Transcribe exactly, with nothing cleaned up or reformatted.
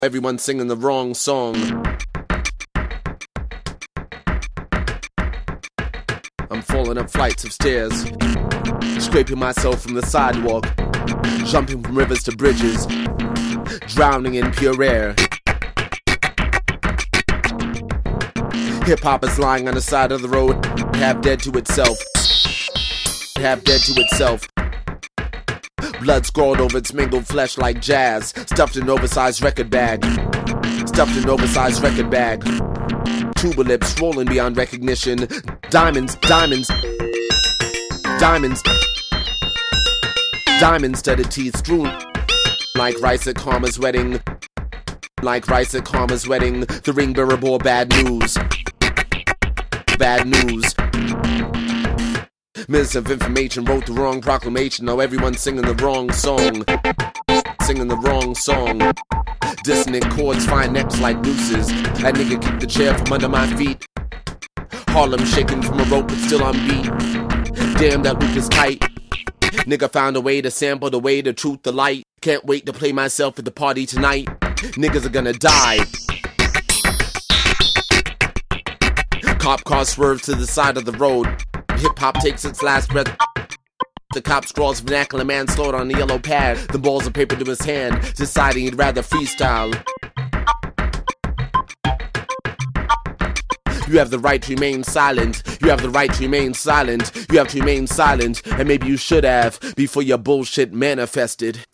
Everyone's singing the wrong song. I'm falling up flights of stairs, scraping myself from the sidewalk, jumping from rivers to bridges, drowning in pure air. Hip-hop is lying on the side of the road, half dead to itself, half dead to itself. Blood scrawled over its mingled flesh like jazz, stuffed in an oversized record bag, stuffed in an oversized record bag. Tuba lips swollen beyond recognition, diamonds, diamonds, diamonds, diamond-studded teeth strewn like rice at Karma's wedding, like rice at Karma's wedding. The ring bearer bore bad news, bad news. Minister of Information wrote the wrong proclamation. Now everyone's singing the wrong song, singing the wrong song. Dissonant chords find necks like nooses. That nigga kicked the chair from under my feet. Harlem shaking from a rope but still on beat. Damn, that loop is tight. Nigga found a way to sample the way, the truth, the light. Can't wait to play myself at the party tonight. Niggas are gonna die. Cop car swerves to the side of the road. Hip-hop takes its last breath. The cop scrawls vernacular manslaughter on the yellow pad. The balls of paper to his hand, deciding he'd rather freestyle. You have the right to remain silent. You have the right to remain silent. You have to remain silent. And maybe you should have, before your bullshit manifested.